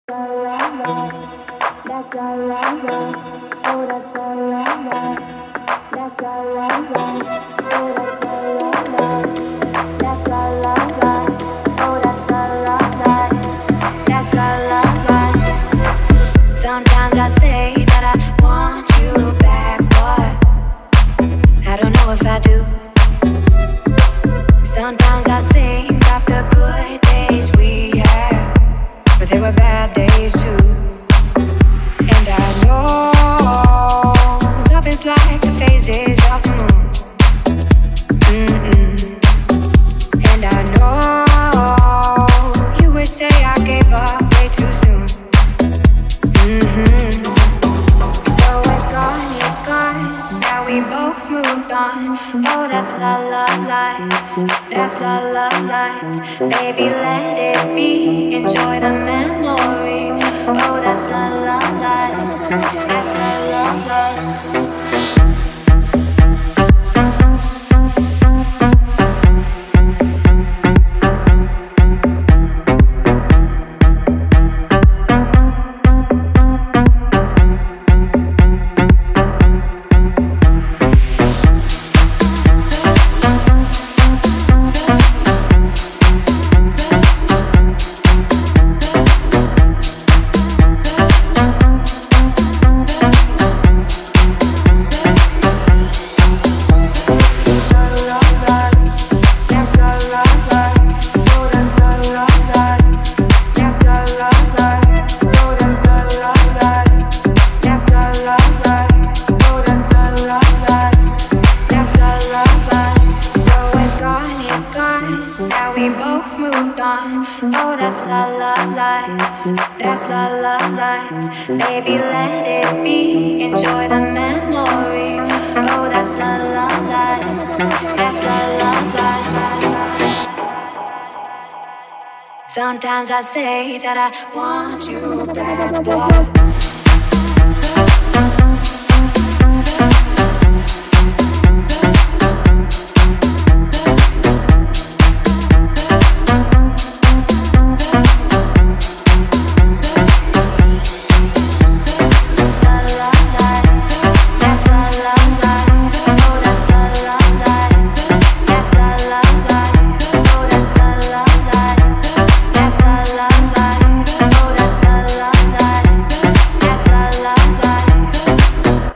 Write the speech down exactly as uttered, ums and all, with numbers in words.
Sometimes I say that I want you back, but I don't know if I do. Sometimes I think about the good days we had, but there were bad days too. And I know love is like the phases of the moon. Mm-mm. And I know you would say I gave up way too soon. Mm-hmm. So it's gone, it's gone. Now we both moved on. Oh, that's la la life. That's la la life. Baby, let it be. Enjoy the memory. Oh, that's la la life. That's la la life. Baby, let it be. Enjoy the memory. Oh, that's la la life. That's la la life. Sometimes I say that I want you back, boy.